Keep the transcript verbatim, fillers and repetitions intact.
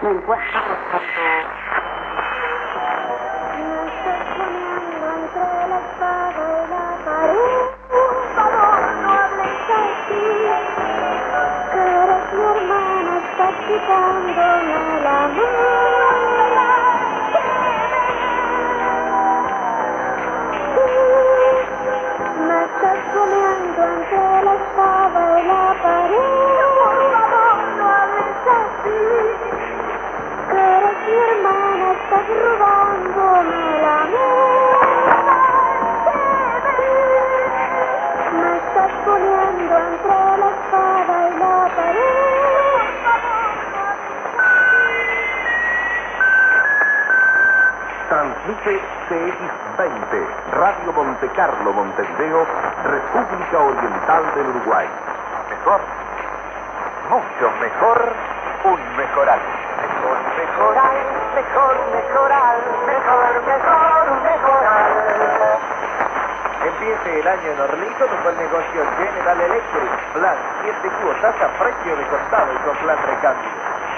Me encuentro entre la espada y la pared. Por favor, no hables así. Que eres mi hermana, estás quitándome la me estás poniendo entre la espada y la pared. Por favor, no hables así. Que eres mi hermana, estás robándome la me estás poniendo entre la espada y la pared. Transmite C X veinte, Radio Monte Carlo, Montevideo, República Oriental del Uruguay. Mejor, mucho mejor, un mejoral. Mejor, mejoral, mejor, mejoral, mejor, mejor, un mejoral. Empiece el año en Orlito con el negocio General Electric. Plan siete cuotas a precio de contado y con plan recambio.